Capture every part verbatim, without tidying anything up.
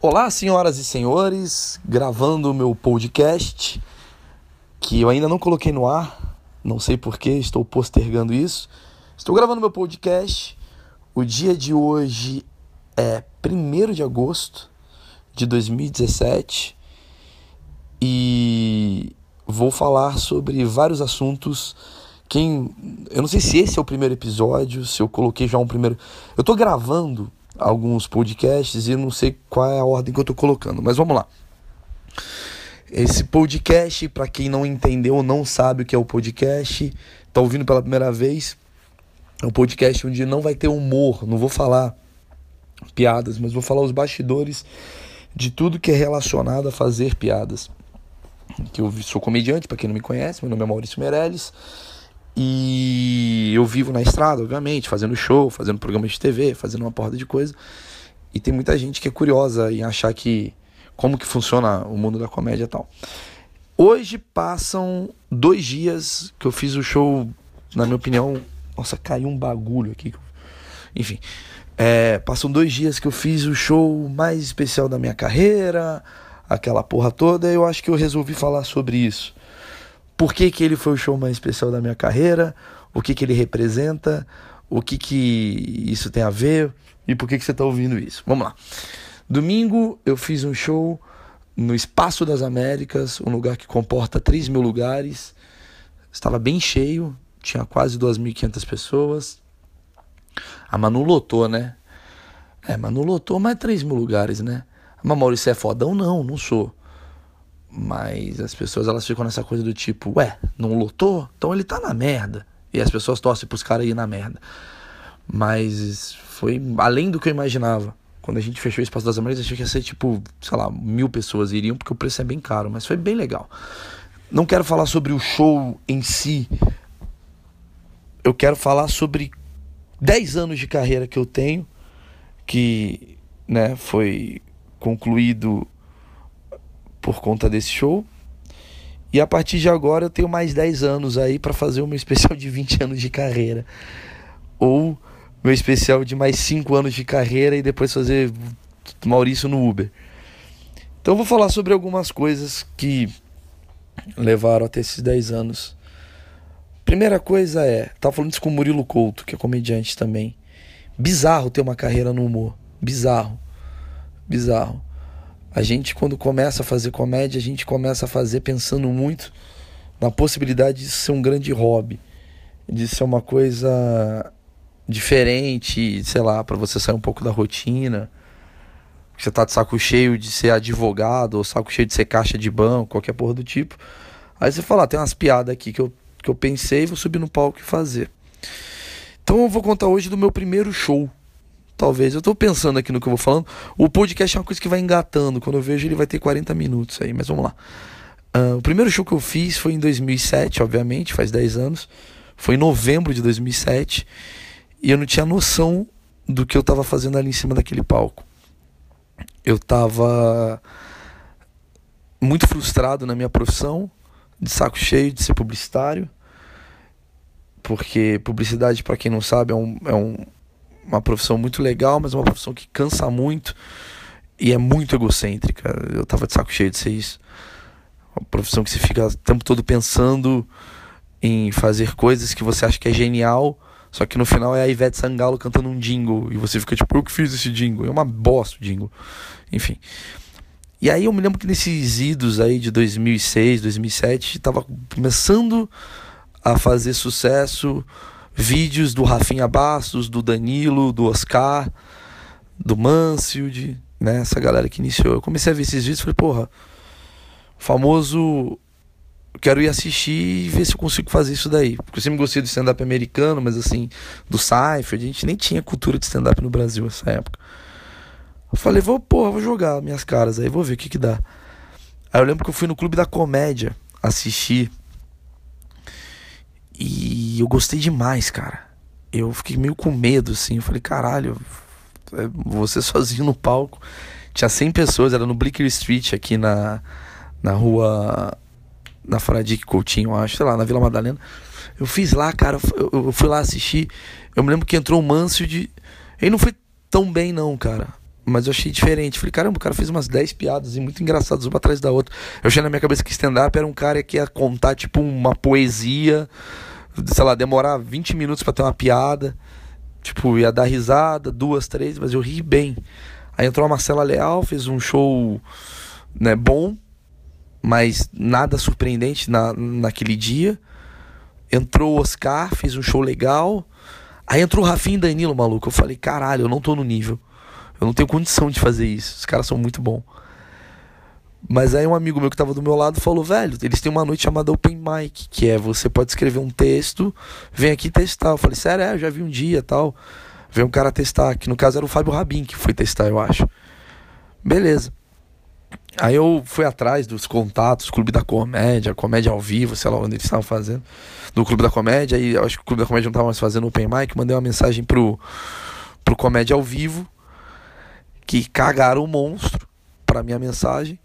Olá, senhoras e senhores, gravando o meu podcast, que eu ainda não coloquei no ar, não sei porquê, estou postergando isso. Estou gravando meu podcast, o dia de hoje é primeiro de agosto de dois mil e dezessete e vou falar sobre vários assuntos. Quem, eu não sei se esse é o primeiro episódio, se eu coloquei já um primeiro... Eu estou gravando alguns podcasts e eu não sei qual é a ordem que eu tô colocando, mas vamos lá. Esse podcast, para quem não entendeu ou não sabe o que é o podcast, tá ouvindo pela primeira vez, é um podcast onde não vai ter humor, não vou falar piadas, mas vou falar os bastidores de tudo que é relacionado a fazer piadas. Que eu sou comediante, para quem não me conhece, meu nome é Maurício Meirelles. E eu vivo na estrada, obviamente, fazendo show, fazendo programa de T V, fazendo uma porrada de coisa. E tem muita gente que é curiosa em achar que como que funciona o mundo da comédia e tal. Hoje passam dois dias que eu fiz o show, na minha opinião... Nossa, caiu um bagulho aqui. Enfim, é, passam dois dias que eu fiz o show mais especial da minha carreira, aquela porra toda, e eu acho que eu resolvi falar sobre isso. Por que que ele foi o show mais especial da minha carreira, o que que ele representa, o que que isso tem a ver e por que que você está ouvindo isso. Vamos lá. Domingo eu fiz um show no Espaço das Américas, um lugar que comporta três mil lugares. Estava bem cheio, tinha quase duas mil e quinhentas pessoas. A Manu lotou, né? É, Manu lotou, mas três mil lugares, né? Mas Maurício é fodão? Não, não sou. Mas as pessoas, elas ficam nessa coisa do tipo, ué, não lotou? Então ele tá na merda. E as pessoas torcem pros caras ir na merda. Mas foi além do que eu imaginava. Quando a gente fechou o Espaço das Américas, eu achei que ia ser tipo, sei lá, mil pessoas iriam, porque o preço é bem caro. Mas foi bem legal. Não quero falar sobre o show em si. Eu quero falar sobre dez anos de carreira que eu tenho. Que, né, foi concluído por conta desse show. E a partir de agora eu tenho mais dez anos aí para fazer o meu especial de vinte anos de carreira. Ou meu especial de mais cinco anos de carreira e depois fazer Maurício no Uber. Então eu vou falar sobre algumas coisas que levaram até esses dez anos. Primeira coisa é, tava falando isso com o Murilo Couto, que é comediante também. Bizarro ter uma carreira no humor. Bizarro. Bizarro. A gente, quando começa a fazer comédia, a gente começa a fazer pensando muito na possibilidade de ser um grande hobby, de ser uma coisa diferente, sei lá, para você sair um pouco da rotina. Você tá de saco cheio de ser advogado, ou saco cheio de ser caixa de banco, qualquer porra do tipo. Aí você fala, ah, tem umas piadas aqui que eu, que eu pensei, vou subir no palco e fazer. Então eu vou contar hoje do meu primeiro show. Talvez, eu tô pensando aqui no que eu vou falando. O podcast é uma coisa que vai engatando. Quando eu vejo ele vai ter quarenta minutos aí, mas vamos lá. uh, O primeiro show que eu fiz foi em dois mil e sete, obviamente, faz dez anos. Foi em novembro de dois mil e sete. E eu não tinha noção do que eu tava fazendo ali em cima daquele palco. Eu tava muito frustrado na minha profissão, de saco cheio de ser publicitário. Porque publicidade, pra quem não sabe, é um... É um uma profissão muito legal, mas é uma profissão que cansa muito e é muito egocêntrica. Eu tava de saco cheio de ser isso. Uma profissão que você fica o tempo todo pensando em fazer coisas que você acha que é genial, só que no final é a Ivete Sangalo cantando um jingle e você fica tipo, eu que fiz esse jingle. É uma bosta o jingle. Enfim. E aí eu me lembro que nesses idos aí de dois mil e seis, dois mil e sete, tava começando a fazer sucesso vídeos do Rafinha Bastos, do Danilo, do Oscar, do Mansfield, né? Essa galera que iniciou. Eu comecei a ver esses vídeos e falei, porra, o famoso... Quero ir assistir e ver se eu consigo fazer isso daí. Porque eu sempre gostei do stand-up americano, mas assim, do Seinfeld, a gente nem tinha cultura de stand-up no Brasil nessa época. Eu falei, vou, porra, vou jogar minhas caras aí, vou ver o que que dá. Aí eu lembro que eu fui no Clube da Comédia assistir. E eu gostei demais, cara. Eu fiquei meio com medo, assim. Eu falei, caralho, você sozinho no palco. Tinha cem pessoas, era no Bleecker Street, aqui na, na rua... Na Fradique Coutinho, acho, sei lá, na Vila Madalena. Eu fiz lá, cara, eu, eu fui lá assistir. Eu me lembro que entrou o Mansfield. Ele não foi tão bem, não, cara. mas eu achei diferente. Falei, caramba, o cara fez umas dez piadas e muito engraçadas, uma atrás da outra. Eu achei na minha cabeça que stand-up era um cara que ia contar, tipo, uma poesia, sei lá, demorar vinte minutos pra ter uma piada. Tipo, ia dar risada, duas, três, mas eu ri bem. Aí entrou a Marcela Leal, fez um show, né, bom, mas nada surpreendente na, naquele dia. Entrou o Oscar, fez um show legal. Aí entrou o Rafinha e Danilo, maluco. Eu falei, caralho, eu não tô no nível. Eu não tenho condição de fazer isso. Os caras são muito bons. Mas aí um amigo meu que tava do meu lado falou, velho, eles têm uma noite chamada Open Mic, que é você pode escrever um texto, vem aqui testar. Eu falei, sério, é, eu já vi um dia e tal. Veio um cara testar, que no caso era o Fábio Rabin que foi testar, eu acho. Beleza. Aí eu fui atrás dos contatos, Clube da Comédia, Comédia ao Vivo, sei lá onde eles estavam fazendo, do Clube da Comédia, aí eu acho que o Clube da Comédia não estava mais fazendo Open Mic, mandei uma mensagem pro, pro Comédia ao Vivo, que cagaram o monstro pra minha mensagem.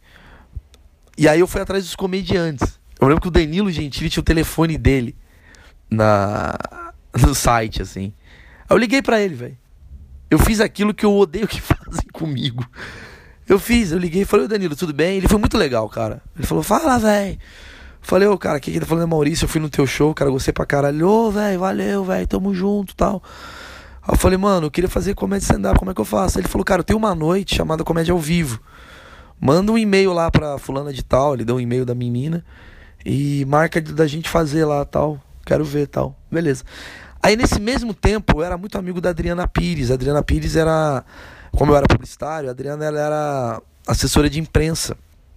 E aí eu fui atrás dos comediantes. Eu lembro que o Danilo Gentili tinha o telefone dele na, no site, assim. Aí eu liguei pra ele, velho. Eu fiz aquilo que eu odeio que fazem comigo. Eu fiz, eu liguei e falei, ô Danilo, tudo bem? Ele foi muito legal, cara. Ele falou, fala, velho. Falei, ô, cara, quem que tá falando é Maurício, eu fui no teu show, cara, gostei pra caralho. Ô, velho, valeu, velho, tamo junto e tal. Aí eu falei, mano, eu queria fazer comédia stand-up, como é que eu faço? Ele falou, cara, eu tenho uma noite chamada Comédia ao Vivo. Manda um e-mail lá pra fulana de tal, ele deu um e-mail da menina, e marca da gente fazer lá, tal, quero ver, tal. Beleza. Aí nesse mesmo tempo, eu era muito amigo da Adriana Pires. A Adriana Pires era... Como eu era publicitário, a Adriana ela era assessora de imprensa,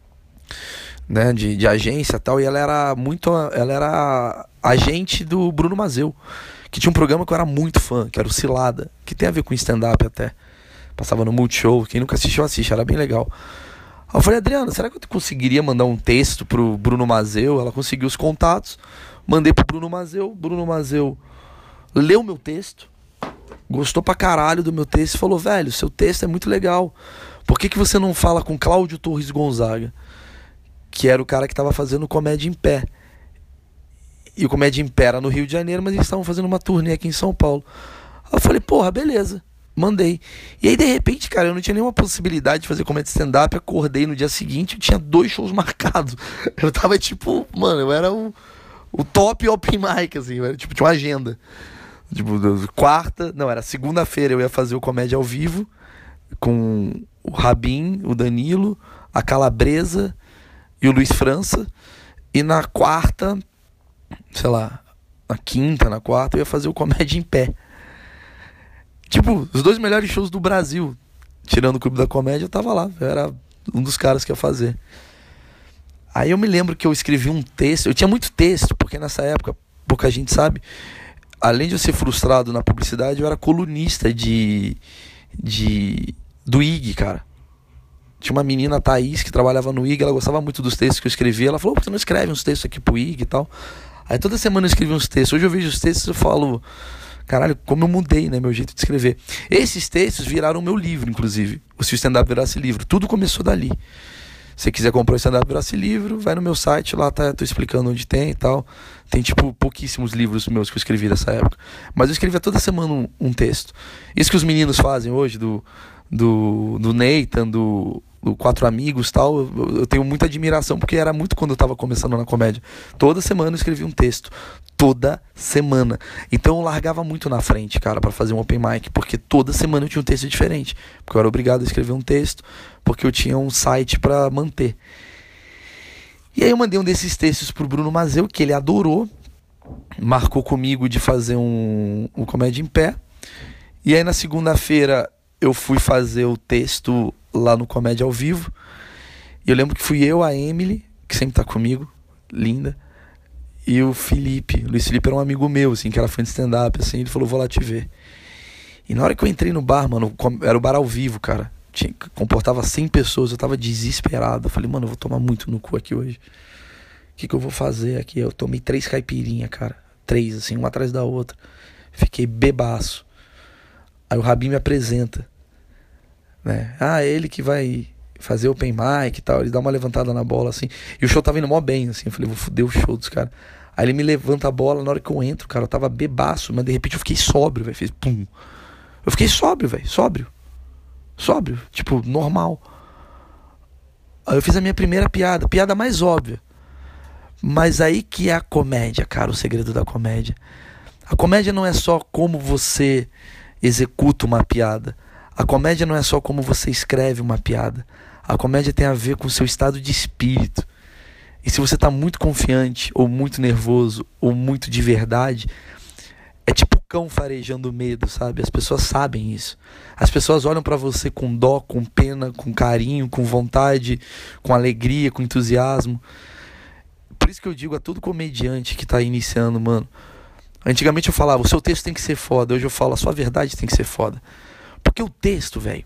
né, de, de agência e tal, e ela era muito, ela era agente do Bruno Mazeu, que tinha um programa que eu era muito fã, que era o Cilada, que tem a ver com stand-up até, passava no Multishow, quem nunca assistiu, assiste, era bem legal. Aí eu falei, Adriana, será que eu conseguiria mandar um texto pro Bruno Mazeu? Ela conseguiu os contatos, mandei pro Bruno Mazeu, Bruno Mazeu leu meu texto, gostou pra caralho do meu texto e falou, velho, seu texto é muito legal. Por que que você não fala com Cláudio Torres Gonzaga? Que era o cara que tava fazendo Comédia em Pé. E o Comédia em Pé era no Rio de Janeiro, mas eles estavam fazendo uma turnê aqui em São Paulo. Aí eu falei, porra, beleza. Mandei. E aí, de repente, cara, eu não tinha nenhuma possibilidade de fazer comédia stand-up. Acordei no dia seguinte, eu tinha dois shows marcados. Eu tava tipo, mano, eu era o, o top open mic, assim. Eu era, tipo, tinha uma agenda. Tipo, quarta, não, era segunda-feira eu ia fazer o Comédia ao Vivo com o Rabin, o Danilo, a Calabresa e o Luiz França. E na quarta, sei lá, na quinta, na quarta, eu ia fazer o Comédia em Pé. Tipo, os dois melhores shows do Brasil, tirando o Clube da Comédia, eu tava lá, eu era um dos caras que ia fazer. Aí eu me lembro que eu escrevi um texto, eu tinha muito texto, porque nessa época, pouca gente sabe, além de eu ser frustrado na publicidade, eu era colunista de, de do I G, cara. Tinha uma menina, a Thaís, que trabalhava no I G, ela gostava muito dos textos que eu escrevia, ela falou, por que você não escreve uns textos aqui pro I G e tal? Aí toda semana eu escrevi uns textos, hoje eu vejo os textos e eu falo, caralho, como eu mudei, né, meu jeito de escrever. Esses textos viraram o meu livro, inclusive, o Se o Stand-Up Virasse Livro, tudo começou dali. Se você quiser comprar o Stand-Up Virasse Livro, vai no meu site, lá tá, tô explicando onde tem e tal. Tem, tipo, pouquíssimos livros meus que eu escrevi nessa época. Mas eu escrevia toda semana um, um texto. Isso que os meninos fazem hoje, do, do, do Nathan, do, do Quatro Amigos e tal, eu, eu tenho muita admiração, porque era muito quando eu tava começando na comédia. Toda semana eu escrevia um texto. Toda semana. Então eu largava muito na frente, cara, pra fazer um open mic, porque toda semana eu tinha um texto diferente. Porque eu era obrigado a escrever um texto, porque eu tinha um site pra manter. E aí eu mandei um desses textos pro Bruno Mazeu, que ele adorou, marcou comigo de fazer um, um Comédia em Pé. E aí na segunda-feira eu fui fazer o texto lá no Comédia ao Vivo. E eu lembro que fui eu, a Emily, que sempre tá comigo, linda, e o Felipe. O Luiz Felipe era um amigo meu, assim, que era fã de stand-up, assim, ele falou, vou lá te ver. E na hora que eu entrei no bar, mano, era o bar ao vivo, cara. Tinha, comportava cem pessoas, eu tava desesperado. Eu falei, mano, eu vou tomar muito no cu aqui hoje. O que que eu vou fazer aqui? Eu tomei três caipirinhas, cara. Três, assim, uma atrás da outra. Fiquei bebaço. Aí o Rabin me apresenta, né? Ah, ele que vai fazer open mic e tal. Ele dá uma levantada na bola, assim. E o show tava indo mó bem, assim. Eu falei, vou foder o show dos caras. Aí ele me levanta a bola, na hora que eu entro, cara, eu tava bebaço, mas de repente eu fiquei sóbrio, velho. Fez pum. Eu fiquei sóbrio, velho, sóbrio. Sóbrio, tipo, normal. Aí eu fiz a minha primeira piada, piada mais óbvia. Mas aí que é a comédia, cara, o segredo da comédia. A comédia não é só como você executa uma piada. A comédia não é só como você escreve uma piada. A comédia tem a ver com o seu estado de espírito. E se você tá muito confiante, ou muito nervoso, ou muito de verdade, é tipo o cão farejando medo, sabe? As pessoas sabem isso. As pessoas olham pra você com dó, com pena, com carinho, com vontade, com alegria, com entusiasmo. Por isso que eu digo a todo comediante que tá iniciando, mano. Antigamente eu falava, o seu texto tem que ser foda. Hoje eu falo, a sua verdade tem que ser foda. Porque o texto, velho,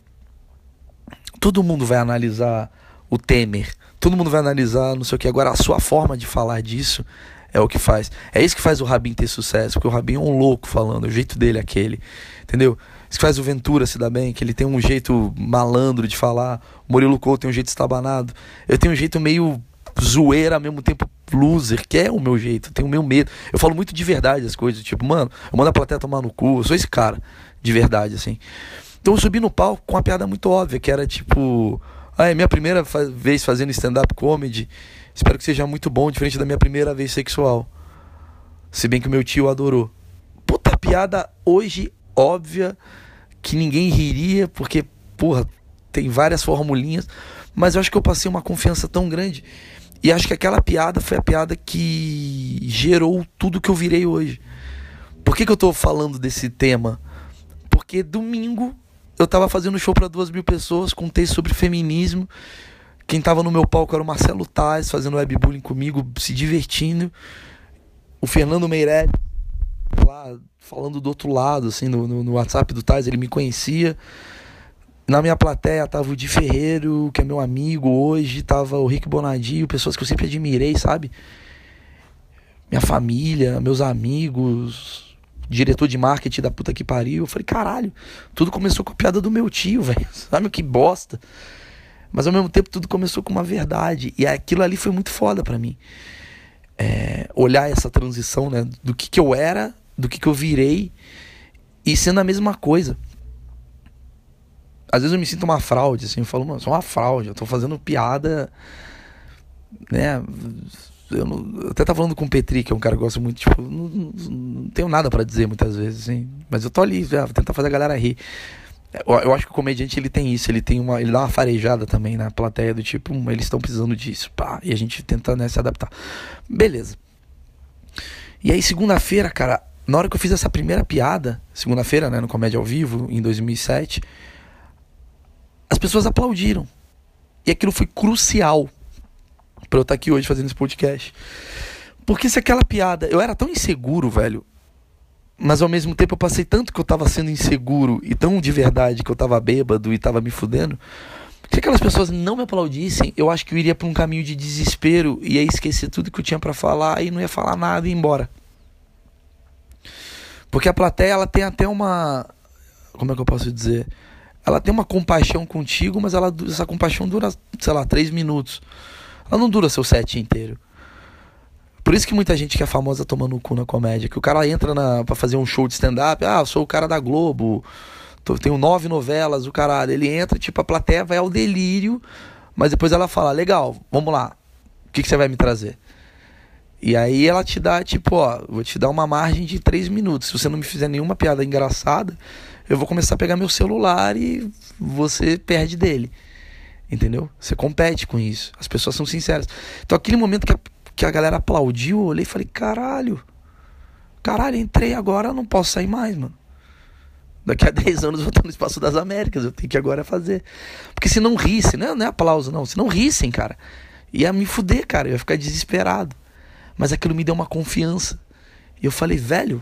todo mundo vai analisar o Temer. Todo mundo vai analisar não sei o que. Agora, a sua forma de falar disso é o que faz. É isso que faz o Rabin ter sucesso. Porque o Rabin é um louco falando. O jeito dele é aquele. Entendeu? Isso que faz o Ventura se dar bem. Que ele tem um jeito malandro de falar. O Murilo Couto tem um jeito estabanado. Eu tenho um jeito meio zoeira, ao mesmo tempo loser. Que é o meu jeito. Eu tenho o meu medo. Eu falo muito de verdade as coisas. Tipo, mano, eu mando a plateia tomar no cu. Eu sou esse cara. De verdade, assim. Então eu subi no palco com uma piada muito óbvia. Que era tipo... Ah, é minha primeira fa- vez fazendo stand-up comedy. Espero que seja muito bom, diferente da minha primeira vez sexual. Se bem que o meu tio adorou. Puta piada hoje óbvia, que ninguém riria, porque, porra, tem várias formulinhas. Mas eu acho que eu passei uma confiança tão grande. E acho que aquela piada foi a piada que gerou tudo que eu virei hoje. Por que que eu tô falando desse tema? Porque domingo... eu tava fazendo show pra duas mil pessoas com um texto sobre feminismo. Quem tava no meu palco era o Marcelo Taz, fazendo webbullying comigo, se divertindo. O Fernando Meirelles, lá, falando do outro lado, assim, no, no, no WhatsApp do Taz, ele me conhecia. Na minha plateia tava o Di Ferreiro, que é meu amigo hoje, tava o Rick Bonadio, pessoas que eu sempre admirei, sabe? Minha família, meus amigos... diretor de marketing da puta que pariu. Eu falei, caralho, tudo começou com a piada do meu tio, velho. Sabe que bosta? Mas ao mesmo tempo tudo começou com uma verdade. E aquilo ali foi muito foda pra mim. É, olhar essa transição, né? Do que que eu era, do que que eu virei. E sendo a mesma coisa. Às vezes eu me sinto uma fraude, assim. Eu falo, mano, eu sou uma fraude. Eu tô fazendo piada, né? Eu, não, eu até tava falando com o Petri, que é um cara que eu gosto muito, tipo, não, não, não tenho nada pra dizer muitas vezes, assim, mas eu tô ali, já, vou tentar fazer a galera rir. Eu, eu acho que o comediante, ele tem isso, ele tem uma, ele dá uma farejada também na plateia, do tipo, hum, eles estão precisando disso, pá, e a gente tenta, né, se adaptar. Beleza. E aí, segunda-feira, cara, na hora que eu fiz essa primeira piada, segunda-feira, né, no Comédia ao Vivo, em dois mil e sete, as pessoas aplaudiram. E aquilo foi crucial pra eu estar aqui hoje fazendo esse podcast. Porque se aquela piada... eu era tão inseguro, velho. Mas ao mesmo tempo eu passei tanto que eu tava sendo inseguro e tão de verdade que eu tava bêbado e tava me fudendo. Se aquelas pessoas não me aplaudissem, eu acho que eu iria pra um caminho de desespero e ia esquecer tudo que eu tinha pra falar e não ia falar nada e ir embora. Porque a plateia, ela tem até uma... como é que eu posso dizer? Ela tem uma compaixão contigo, mas ela, essa compaixão dura, sei lá, três minutos. Ela não dura seu set inteiro. Por isso que muita gente que é famosa toma no cu na comédia. Que o cara entra na, pra fazer um show de stand-up. Ah, eu sou o cara da Globo. Tô, tenho nove novelas, o caralho. Ele entra, tipo, a plateia vai ao delírio. Mas depois ela fala, legal, vamos lá. O que, que você vai me trazer? E aí ela te dá, tipo, ó, vou te dar uma margem de três minutos. Se você não me fizer nenhuma piada engraçada, eu vou começar a pegar meu celular e você perde dele. Entendeu? Você compete com isso. As pessoas são sinceras. Então aquele momento que a, que a galera aplaudiu, eu olhei e falei, caralho. Caralho, entrei agora, eu não posso sair mais, mano. Daqui a dez anos eu vou estar no Espaço das Américas. Eu tenho que agora fazer. Porque se não rissem, não é, não é aplauso não. Se não rissem, cara, ia me fuder, cara. Eu ia ficar desesperado. Mas aquilo me deu uma confiança. E eu falei, velho,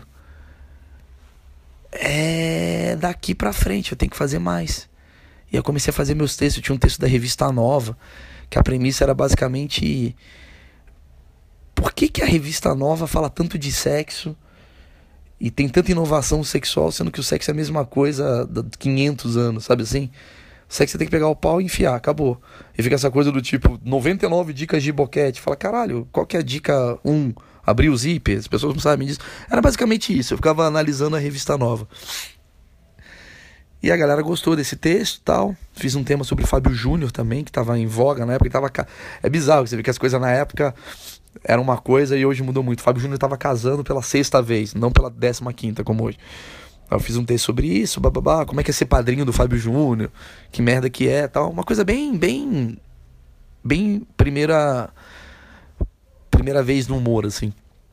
é daqui pra frente, eu tenho que fazer mais. E eu comecei a fazer meus textos. Eu tinha um texto da Revista Nova, que a premissa era basicamente: por que que a Revista Nova fala tanto de sexo e tem tanta inovação sexual, sendo que o sexo é a mesma coisa há quinhentos anos, sabe assim? O sexo você tem que pegar o pau e enfiar, acabou. E fica essa coisa do tipo, noventa e nove dicas de boquete. Fala, caralho, qual que é a dica um? Abrir o zíper, as pessoas não sabem disso. Era basicamente isso, eu ficava analisando a Revista Nova. E a galera gostou desse texto e tal. Fiz um tema sobre Fábio Júnior também, que tava em voga na época. Tava ca... É bizarro, você vê que as coisas na época eram uma coisa e hoje mudou muito. Fábio Júnior tava casando pela sexta vez, não pela décima quinta, como hoje. Eu fiz um texto sobre isso, bababá, como é que é ser padrinho do Fábio Júnior, que merda que é tal. Uma coisa bem, bem, bem primeira, primeira vez no humor, assim.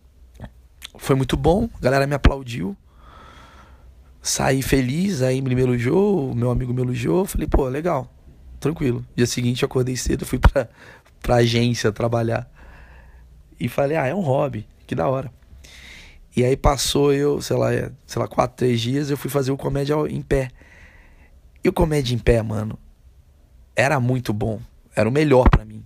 Foi muito bom, a galera me aplaudiu. Saí feliz, aí me elogiou, meu amigo me elogiou. Falei, pô, legal, tranquilo. Dia seguinte eu acordei cedo, fui pra, pra agência trabalhar. E falei, ah, é um hobby, que da hora. E aí passou eu, sei lá, sei lá, quatro, três dias, eu fui fazer o Comédia em Pé. E o Comédia em Pé, mano, era muito bom. Era o melhor pra mim.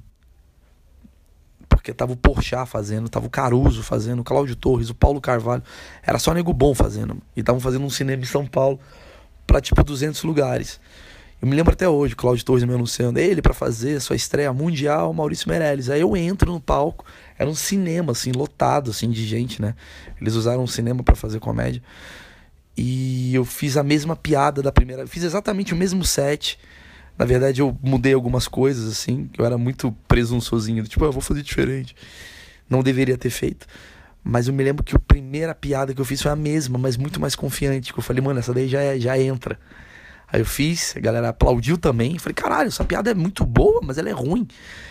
Porque tava o Porchat fazendo, tava o Caruso fazendo, o Cláudio Torres, o Paulo Carvalho. Era só nego bom fazendo. E estavam fazendo um cinema em São Paulo pra tipo duzentos lugares. Eu me lembro até hoje, o Cláudio Torres me anunciando, ele pra fazer sua estreia mundial, Maurício Meirelles. Aí eu entro no palco, era um cinema, assim, lotado, assim, de gente, né? Eles usaram um cinema pra fazer comédia. E eu fiz a mesma piada da primeira, fiz exatamente o mesmo set. Na verdade eu mudei algumas coisas, assim, eu era muito presunçosinho, tipo, ah, eu vou fazer diferente. Não deveria ter feito. Mas eu me lembro que a primeira piada que eu fiz foi a mesma, mas muito mais confiante. Que eu falei, mano, essa daí já, é, já entra. Aí eu fiz, a galera aplaudiu também. Falei, caralho, essa piada é muito boa, mas ela é ruim.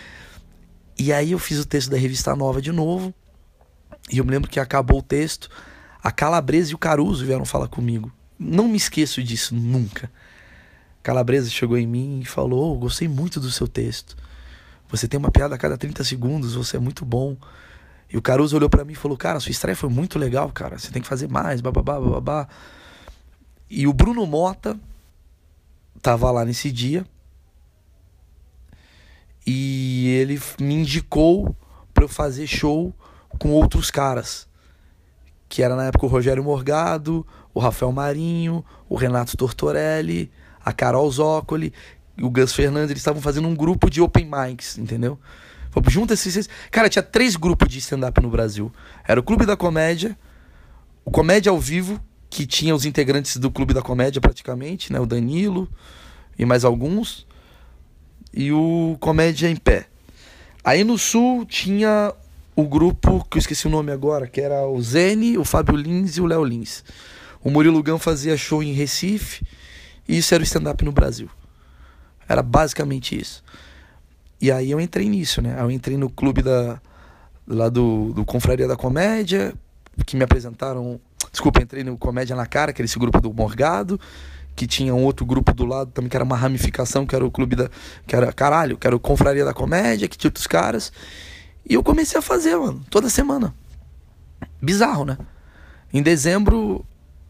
E aí eu fiz o texto da Revista Nova de novo. E eu me lembro que acabou o texto, a Calabresa e o Caruso vieram falar comigo. Não me esqueço disso, nunca. Calabresa chegou em mim e falou, oh, gostei muito do seu texto. Você tem uma piada a cada trinta segundos, você é muito bom. E o Caruso olhou pra mim e falou, cara, sua estreia foi muito legal, cara. Você tem que fazer mais, bababá, bababá. E o Bruno Mota tava lá nesse dia. E ele me indicou pra eu fazer show com outros caras. Que era na época o Rogério Morgado, o Rafael Marinho, o Renato Tortorelli, a Carol Zócoli, o Gus Fernandes. Eles estavam fazendo um grupo de open mics, entendeu? Junta esses... Cara, tinha três grupos de stand-up no Brasil. Era o Clube da Comédia, o Comédia ao Vivo, que tinha os integrantes do Clube da Comédia praticamente, né? O Danilo e mais alguns. E o Comédia em Pé. Aí no Sul tinha o grupo, que eu esqueci o nome agora, que era o Zene, o Fábio Lins e o Léo Lins. O Murilo Gun fazia show em Recife, e isso era o stand-up no Brasil. Era basicamente isso. E aí eu entrei nisso, né? Eu entrei no clube da, lá do, do Confraria da Comédia, que me apresentaram... Desculpa, entrei no Comédia na Cara, que era esse grupo do Morgado, que tinha um outro grupo do lado também, que era uma ramificação, que era o clube da... Que era, caralho, que era o Confraria da Comédia, que tinha outros caras. E eu comecei a fazer, mano, toda semana. Bizarro, né? Em dezembro,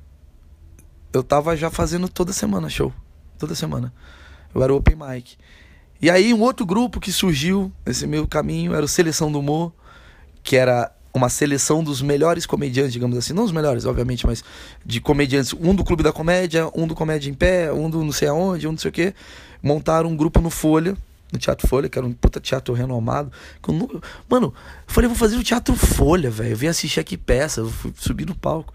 eu tava já fazendo toda semana show. Toda semana. Eu era o open mic. E aí um outro grupo que surgiu nesse meio caminho era o Seleção do Humor, que era uma seleção dos melhores comediantes, digamos assim. Não os melhores, obviamente, mas de comediantes. Um do Clube da Comédia, um do Comédia em Pé, um do não sei aonde, um não sei o quê. Montaram um grupo no Folha, no Teatro Folha, que era um puta teatro renomado. Mano, eu falei, vou fazer o Teatro Folha, velho. Eu vim assistir aqui peça, eu fui subir no palco.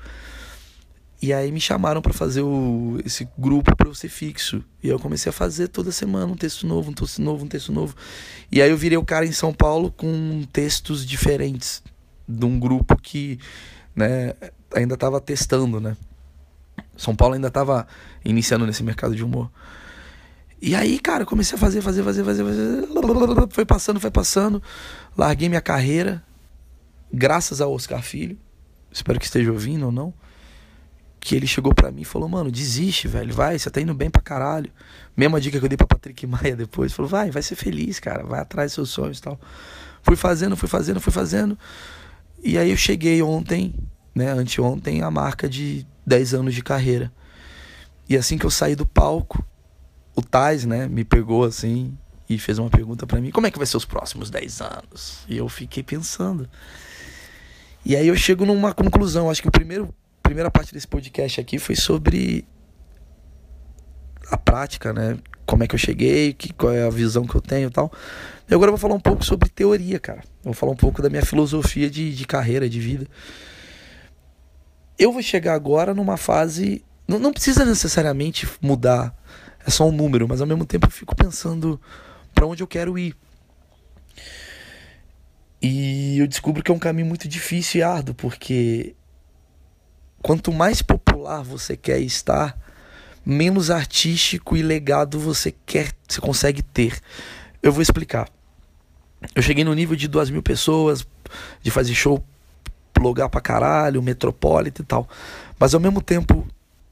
E aí me chamaram pra fazer o, esse grupo pra eu ser fixo. E aí eu comecei a fazer toda semana um texto novo, um texto novo, um texto novo. E aí eu virei o cara em São Paulo com textos diferentes de um grupo que, né, ainda tava testando, né? São Paulo ainda tava iniciando nesse mercado de humor. E aí, cara, eu comecei a fazer, fazer, fazer, fazer, fazer. Foi passando, foi passando. Larguei minha carreira, graças ao Oscar Filho. Espero que esteja ouvindo ou não. Que ele chegou pra mim e falou, mano, desiste, velho, vai, você tá indo bem pra caralho. Mesma dica que eu dei pra Patrick Maia depois. Falou, vai, vai ser feliz, cara, vai atrás dos seus sonhos e tal. Fui fazendo, fui fazendo, fui fazendo. E aí eu cheguei ontem, né, anteontem, a marca de dez anos de carreira. E assim que eu saí do palco, o Tais, né, me pegou assim e fez uma pergunta pra mim, como é que vai ser os próximos dez anos? E eu fiquei pensando. E aí eu chego numa conclusão, acho que o primeiro... A primeira parte desse podcast aqui foi sobre a prática, né? Como é que eu cheguei, que, qual é a visão que eu tenho e tal. E agora eu vou falar um pouco sobre teoria, cara. Eu vou falar um pouco da minha filosofia de, de carreira, de vida. Eu vou chegar agora numa fase Não, não precisa necessariamente mudar, é só um número, mas ao mesmo tempo eu fico pensando para onde eu quero ir. E eu descubro que é um caminho muito difícil e árduo, porque quanto mais popular você quer estar, menos artístico e legado você quer, você consegue ter. Eu vou explicar. Eu cheguei no nível de duas mil pessoas, de fazer show, lugar pra caralho, Metropolitan e tal. Mas ao mesmo tempo,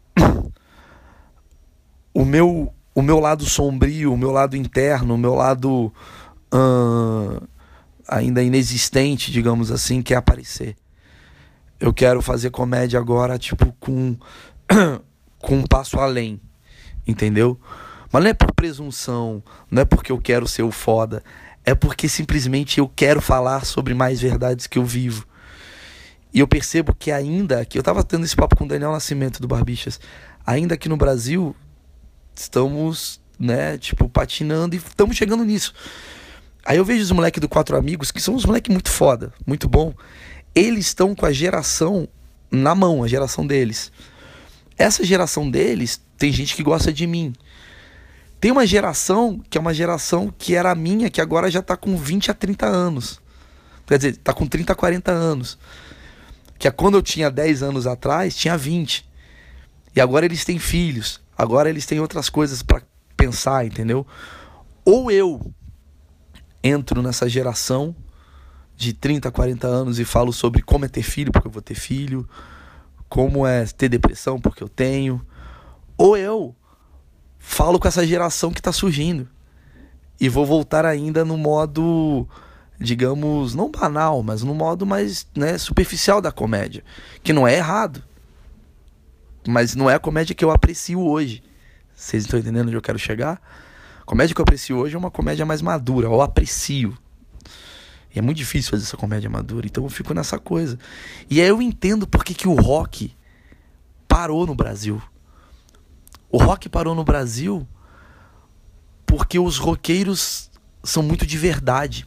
o meu, o meu lado sombrio, o meu lado interno, o meu lado hum, ainda inexistente, digamos assim, quer aparecer. Eu quero fazer comédia agora, tipo, com, com um passo além, entendeu? Mas não é por presunção, não é porque eu quero ser o foda, é porque simplesmente eu quero falar sobre mais verdades que eu vivo. E eu percebo que ainda, que eu tava tendo esse papo com o Daniel Nascimento do Barbixas, ainda aqui no Brasil, estamos, né, tipo, patinando e estamos chegando nisso. Aí eu vejo os moleques do Quatro Amigos, que são uns moleques muito foda, muito bom. Eles estão com a geração na mão, a geração deles. Essa geração deles, tem gente que gosta de mim. Tem uma geração que é uma geração que era a minha, que agora já tá com vinte a trinta anos. Quer dizer, tá com trinta a quarenta anos. Que é quando eu tinha dez anos atrás, tinha vinte. E agora eles têm filhos. Agora eles têm outras coisas pra pensar, entendeu? Ou eu entro nessa geração de trinta, quarenta anos e falo sobre como é ter filho, porque eu vou ter filho, como é ter depressão, porque eu tenho. Ou eu falo com essa geração que tá surgindo e vou voltar ainda no modo, digamos, não banal, mas no modo mais, né, superficial da comédia, que não é errado, mas não é a comédia que eu aprecio hoje. Vocês estão entendendo onde eu quero chegar? A comédia que eu aprecio hoje é uma comédia mais madura, eu aprecio. E é muito difícil fazer essa comédia madura, então eu fico nessa coisa. E aí eu entendo por que, que o rock parou no Brasil. O rock parou no Brasil porque os roqueiros são muito de verdade.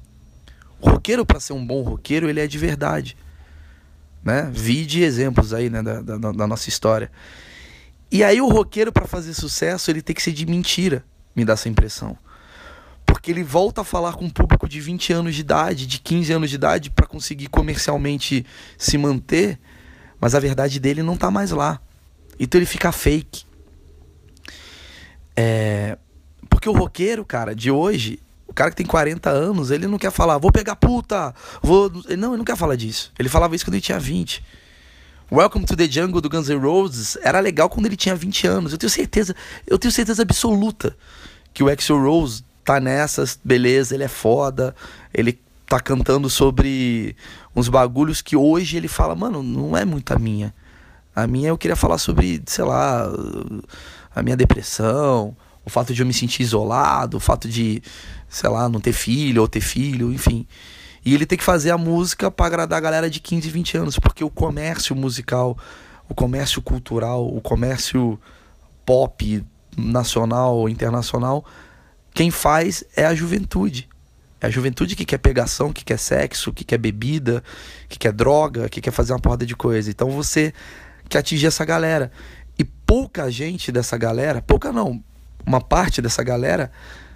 O roqueiro, para ser um bom roqueiro, ele é de verdade, né? Vide exemplos aí, né, da, da, da nossa história. E aí o roqueiro, para fazer sucesso, ele tem que ser de mentira, me dá essa impressão. Porque ele volta a falar com um público de vinte anos de idade, de quinze anos de idade, para conseguir comercialmente se manter, mas a verdade dele não tá mais lá. Então ele fica fake. É... Porque o roqueiro, cara, de hoje, o cara que tem quarenta anos, ele não quer falar, vou pegar puta, vou... Não, ele não quer falar disso. Ele falava isso quando ele tinha vinte. Welcome to the Jungle do Guns N' Roses era legal quando ele tinha vinte anos. Eu tenho certeza, eu tenho certeza absoluta que o Axl Rose tá nessas, beleza, ele é foda, ele tá cantando sobre uns bagulhos que hoje ele fala, mano, não é muito a minha. A minha eu queria falar sobre, sei lá, a minha depressão, o fato de eu me sentir isolado, o fato de, sei lá, não ter filho ou ter filho, enfim. E ele tem que fazer a música pra agradar a galera de quinze, vinte anos, porque o comércio musical, o comércio cultural, o comércio pop nacional, internacional, quem faz é a juventude. É a juventude que quer pegação, que quer sexo, que quer bebida, que quer droga, que quer fazer uma porrada de coisa. Então você quer atingir essa galera. E pouca gente dessa galera, pouca não, uma parte dessa galera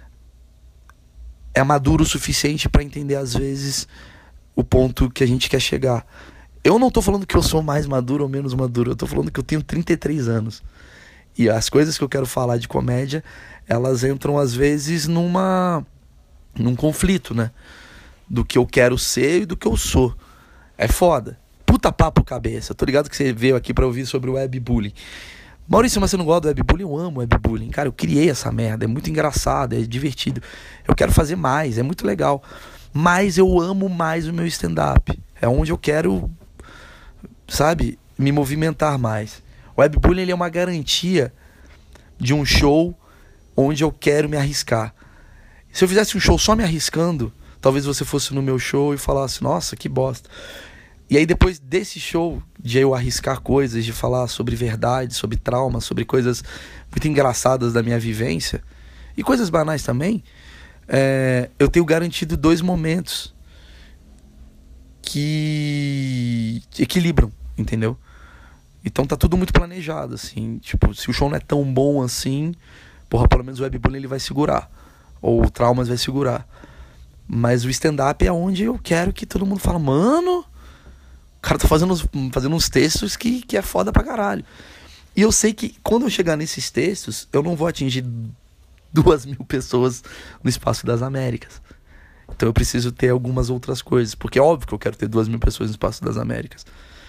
é maduro o suficiente para entender às vezes o ponto que a gente quer chegar. Eu não tô falando que eu sou mais maduro ou menos maduro, eu tô falando que eu tenho trinta e três anos. E as coisas que eu quero falar de comédia, elas entram às vezes numa num conflito, né? Do que eu quero ser e do que eu sou. É foda. Puta papo cabeça. Eu tô ligado que você veio aqui pra ouvir sobre o webbullying. Maurício, mas você não gosta do webbullying? Eu amo webbullying. Cara, eu criei essa merda. É muito engraçado, é divertido. Eu quero fazer mais, é muito legal. Mas eu amo mais o meu stand-up. É onde eu quero, sabe, me movimentar mais. O webbullying, ele é uma garantia de um show onde eu quero me arriscar. Se eu fizesse um show só me arriscando, talvez você fosse no meu show e falasse, nossa, que bosta. E aí depois desse show, de eu arriscar coisas, de falar sobre verdade, sobre trauma, sobre coisas muito engraçadas da minha vivência, e coisas banais também, é, eu tenho garantido dois momentos que equilibram, entendeu? Então tá tudo muito planejado, assim. Tipo, se o show não é tão bom assim, porra, pelo menos o Webbullying ele vai segurar. Ou o Traumas vai segurar. Mas o stand-up é onde eu quero que todo mundo fala, mano, o cara tá fazendo, fazendo uns textos que, que é foda pra caralho. E eu sei que quando eu chegar nesses textos, eu não vou atingir duas mil pessoas no Espaço das Américas. Então eu preciso ter algumas outras coisas. Porque é óbvio que eu quero ter duas mil pessoas no Espaço das Américas.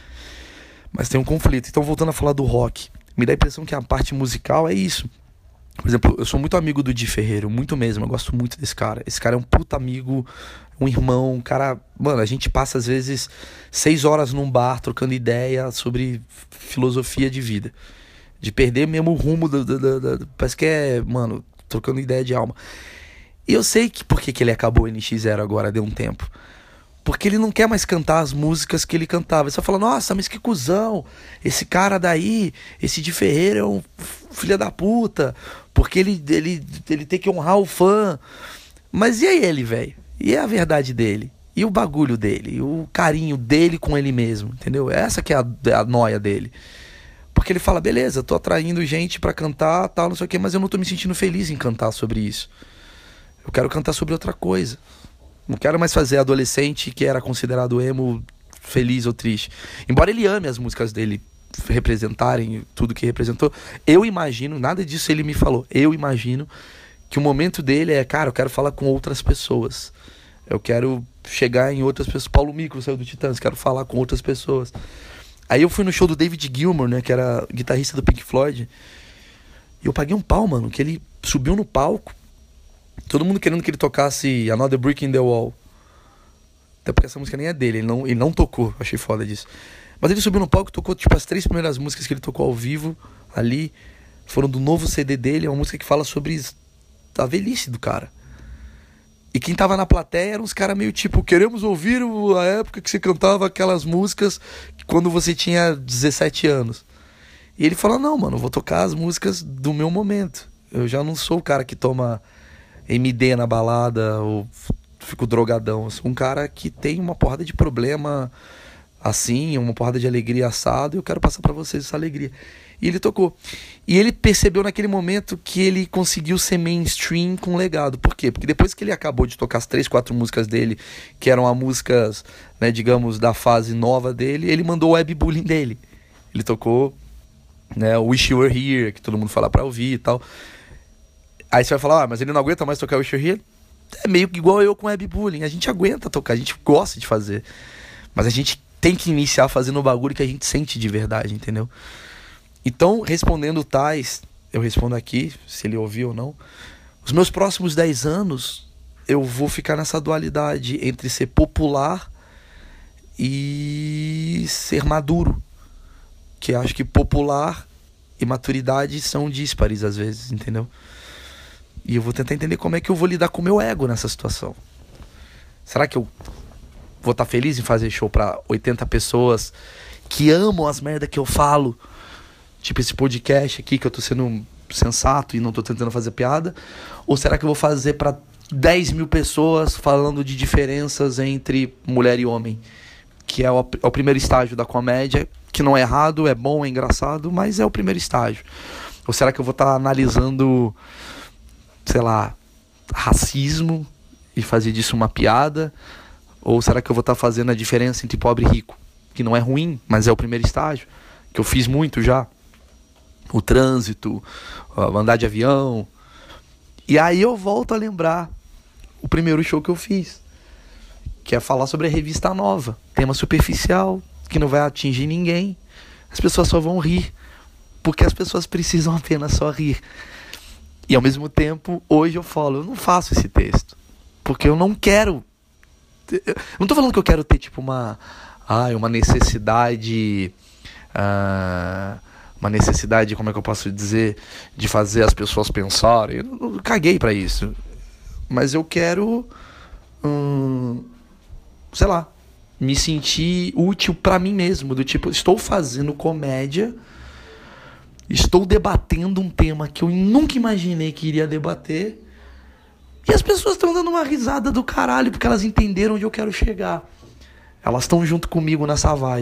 Mas tem um conflito. Então, voltando a falar do rock, me dá a impressão que a parte musical é isso. Por exemplo, eu sou muito amigo do Di Ferreiro, muito mesmo, eu gosto muito desse cara. Esse cara é um puta amigo, um irmão, um cara... Mano, a gente passa às vezes seis horas num bar trocando ideia sobre filosofia de vida. De perder mesmo o rumo, do, do, do, do, parece que é, mano, trocando ideia de alma. E eu sei que por que, que ele acabou o N X Zero agora, deu um tempo. Porque ele não quer mais cantar as músicas que ele cantava. Ele só fala, nossa, mas que cuzão. Esse cara daí, esse Di Ferreira é um filho da puta. Porque ele, ele, ele tem que honrar o fã. Mas e aí ele, velho? E a verdade dele? E o bagulho dele? E o carinho dele com ele mesmo, entendeu? Essa que é a, a noia dele. Porque ele fala, beleza, tô atraindo gente pra cantar, tal, não sei o quê, mas eu não tô me sentindo feliz em cantar sobre isso. Eu quero cantar sobre outra coisa. Não quero mais fazer adolescente que era considerado emo feliz ou triste. Embora ele ame as músicas dele representarem tudo que representou, eu imagino, nada disso ele me falou, eu imagino que o momento dele é, cara, eu quero falar com outras pessoas. Eu quero chegar em outras pessoas. Paulo Micro saiu do Titãs, quero falar com outras pessoas. Aí eu fui no show do David Gilmour, né, que era guitarrista do Pink Floyd. E eu paguei um pau, mano, que ele subiu no palco. Todo mundo querendo que ele tocasse Another Brick in the Wall. Até porque essa música nem é dele, ele não, ele não tocou, achei foda disso. Mas ele subiu no palco e tocou, tipo, as três primeiras músicas que ele tocou ao vivo ali foram do novo C D dele, é uma música que fala sobre a velhice do cara. E quem tava na plateia eram uns caras meio tipo, queremos ouvir a época que você cantava aquelas músicas quando você tinha dezessete anos. E ele falou, não, mano, eu vou tocar as músicas do meu momento. Eu já não sou o cara que toma M D na balada ou fico drogadão. Eu sou um cara que tem uma porrada de problema assim, uma porrada de alegria assado, e eu quero passar pra vocês essa alegria. E ele tocou. E ele percebeu naquele momento que ele conseguiu ser mainstream com legado. Por quê? Porque depois que ele acabou de tocar as três, quatro músicas dele, que eram as músicas, né, digamos, da fase nova dele, ele mandou o Webbullying dele. Ele tocou, né, Wish You Were Here, que todo mundo fala pra ouvir e tal. Aí você vai falar, ah, mas ele não aguenta mais tocar Wish You Were Here? É meio que igual eu com o Webbullying. A gente aguenta tocar, a gente gosta de fazer. Mas a gente tem que iniciar fazendo o bagulho que a gente sente de verdade, entendeu? Então, respondendo o Tais, eu respondo aqui, se ele ouviu ou não. Os meus próximos dez anos, eu vou ficar nessa dualidade entre ser popular e ser maduro. Que acho que popular e maturidade são díspares às vezes, entendeu? E eu vou tentar entender como é que eu vou lidar com o meu ego nessa situação. Será que eu vou estar feliz em fazer show pra oitenta pessoas que amam as merdas que eu falo? Tipo esse podcast aqui, que eu tô sendo sensato e não tô tentando fazer piada? Ou será que eu vou fazer pra dez mil pessoas falando de diferenças entre mulher e homem? Que é o, é o primeiro estágio da comédia, que não é errado, é bom, é engraçado, mas é o primeiro estágio. Ou será que eu vou estar analisando, sei lá, racismo e fazer disso uma piada? Ou será que eu vou estar fazendo a diferença entre pobre e rico? Que não é ruim, mas é o primeiro estágio, que eu fiz muito já. O trânsito, andar de avião. E aí eu volto a lembrar o primeiro show que eu fiz, que é falar sobre a revista nova. Tema superficial, que não vai atingir ninguém. As pessoas só vão rir, porque as pessoas precisam apenas só rir. E ao mesmo tempo, hoje eu falo, eu não faço esse texto, porque eu não quero... Eu não tô falando que eu quero ter tipo uma... Ah, uma necessidade... Ah, uma necessidade, como é que eu posso dizer, de fazer as pessoas pensarem. Eu, eu caguei pra isso. Mas eu quero, hum, sei lá, me sentir útil pra mim mesmo. Do tipo, estou fazendo comédia, estou debatendo um tema que eu nunca imaginei que iria debater, e as pessoas estão dando uma risada do caralho, porque elas entenderam onde eu quero chegar. Elas estão junto comigo nessa vibe.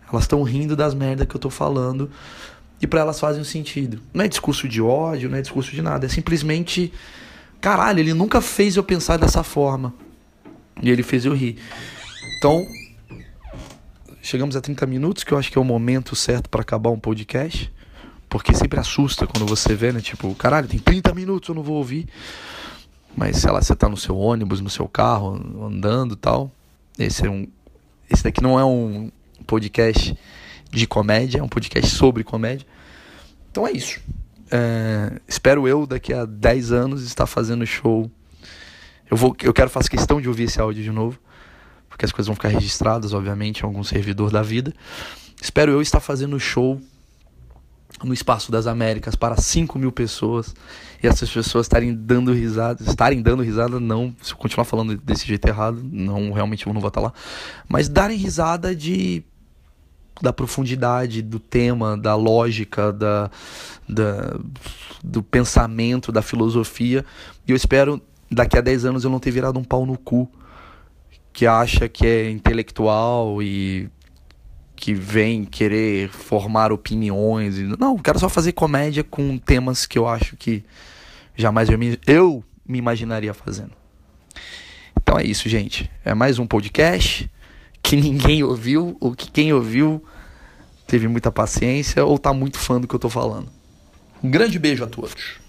Elas estão rindo das merdas que eu tô falando e pra elas fazem um sentido. Não é discurso de ódio, não é discurso de nada. É simplesmente, caralho, ele nunca fez eu pensar dessa forma. E ele fez eu rir. Então, chegamos a trinta minutos, que eu acho que é o momento certo pra acabar um podcast. Porque sempre assusta quando você vê, né? Tipo, caralho, tem trinta minutos, eu não vou ouvir. Mas, sei lá, você tá no seu ônibus, no seu carro, andando e tal. Esse é um... Esse daqui não é um podcast de comédia, é um podcast sobre comédia. Então é isso. É... Espero eu, daqui a dez anos, estar fazendo show. Eu, vou... eu quero fazer questão de ouvir esse áudio de novo. Porque as coisas vão ficar registradas, obviamente, em algum servidor da vida. Espero eu estar fazendo show no Espaço das Américas para cinco mil pessoas e essas pessoas estarem dando risada, estarem dando risada, não, se eu continuar falando desse jeito errado, não, realmente eu não vou estar lá, mas darem risada de, da profundidade do tema, da lógica, da, da, do pensamento, da filosofia, e eu espero daqui a dez anos eu não ter virado um pau no cu que acha que é intelectual e que vem querer formar opiniões. Não, eu quero só fazer comédia com temas que eu acho que jamais eu me, eu me imaginaria fazendo. Então é isso, gente. É mais um podcast que ninguém ouviu, ou que quem ouviu teve muita paciência ou tá muito fã do que eu tô falando. Um grande beijo a todos.